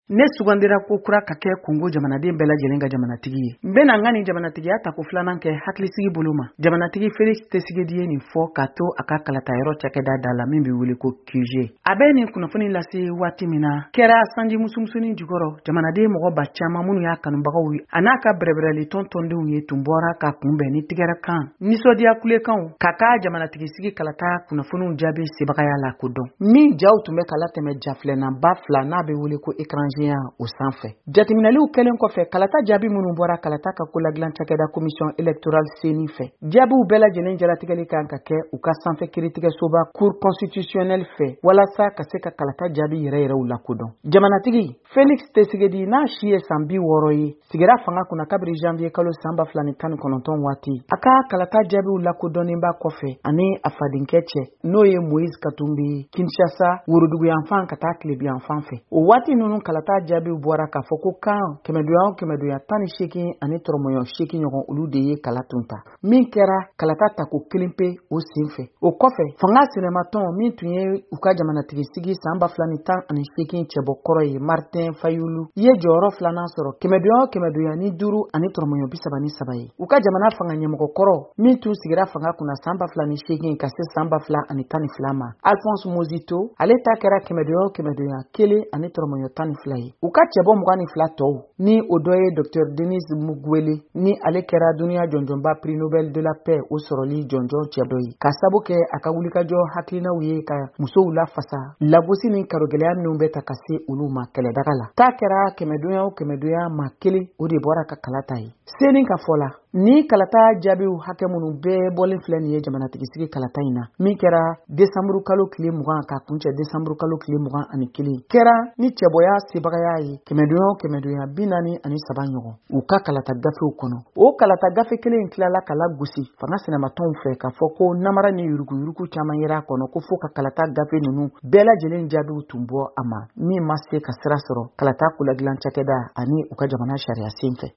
ne sugandira ko kura ka kɛ Kongo jamanaden bɛɛ lajɛlen ka jamanatigi ye. N bɛna n ka nin jamanatigiya tako filanan kɛ hakilisigi bolo ma. Jamanatigi Félix Tshisekedi ye nin fɔ k'a to a ka kalatayɔrɔ cakɛda da la min bɛ wele ko QG. A bɛ nin kunnafoni lase waati min na kɛra sanji musumusunin jukɔrɔ jamanaden mɔgɔ ba caman minnu y'a kanubagaw ye a n'a ka bɛrɛbɛrɛli tɔntɔndenw ye tun bɔra ka kunbɛn ni tigɛrɛkan nisɔndiya kulekanw ka ka jamanatigi sigi kalata kunnafoniw jaabi sebagaya la ko dɔn. Min jaw tun bɛ kala tɛmɛ jafilɛnaba fila n'a bɛ wele ko étranger o sanfɛ. Jateminɛliw kɛlen kɔfɛ kalata jaabi minnu bɔra kalata ka koladilan cakɛda commission électorale CENI fɛ. Jaabiw bɛɛ lajɛlen jaratigɛli kan ka kɛ u ka sanfɛ kiiritigɛsoba cour constitutionnelle fɛ walasa ka se ka kalata jaabi yɛrɛw lakodɔn. Jamanatigi Félix Tshisekedi n'a si ye san 60 ye sigira fanga kunna kabiri janvier kalo san 2019 waati. A ka kalata jaabiw lakodɔnnenba kɔfɛ ani a fadenkɛ cɛ n'o ye Moïse Katumbi Kinshasa woroduguyanfan ka taa Tilebiyanfan fɛ. O waati ninnu kalata jaabiw bɔra k'a fɔ ko kan kɛmɛdonya 18 ani tɔrɔmɔɲɔ 8 ɲɔgɔn olu de ye kala tun ta. Min kɛra kalata tako kelen pe o senfɛ. O kɔfɛ fanga sɛnɛmatɔn min tun ye u ka jamanatigi sigi san 2018 cɛbɔkɔrɔ ye Martin Fayulu ye jɔyɔrɔ filanan sɔrɔ kɛmɛdonya ni 5 ani tɔrɔmɔɲɔ 33 ye. U ka jamana fanga ɲɛmɔgɔkɔrɔ min tun sigira fanga kunna san 2008 ka se san 2012 ma. Alphonse Mozito ale ta kɛra kɛmɛdonya 1 ani tɔrɔmɔɲɔ 12 ye. U ka cɛbɔ 22 tɔw ni o dɔ ye Dr Denis Mukwege ni ale kɛra duniya jɔnjɔnba prix Nobel de la paix o sɔrɔli jɔnjɔn cɛ dɔ ye. Ka sabu kɛ a ka wulikajɔ hakilinaw ye ka musow lafasa lagosi ni karogɛlɛya minnu bɛ ta ka se olu ma kɛlɛdaga la. Ta kɛra kɛmɛdonya ma 1 o de bɔra ka kalata ye. CENI ka fɔ la ni kalata jaabiw hakɛ minnu bɛɛ bɔlen filɛ nin ye jamanatigi sigi kalata in na min kɛra décembre kalo tile 20 ka kuncɛ décembre kalo tile 21 kɛra ni cɛbɔya sebagaya ye kɛmɛdonya 43 ɲɔgɔn u ka kalata gafew kɔnɔ. O kalata gafe kelen tilala kala gosi fanga sɛnɛmatɔnw fɛ k'a fɔ ko namara ni yuruguyurugu caman yera a kɔnɔ ko fo ka kalata gafe ninnu bɛɛ lajɛlen jaabiw tun bɔ a ma min ma se ka sira sɔrɔ kalata koladilan cakɛda ani u ka jamana sariya sen fɛ.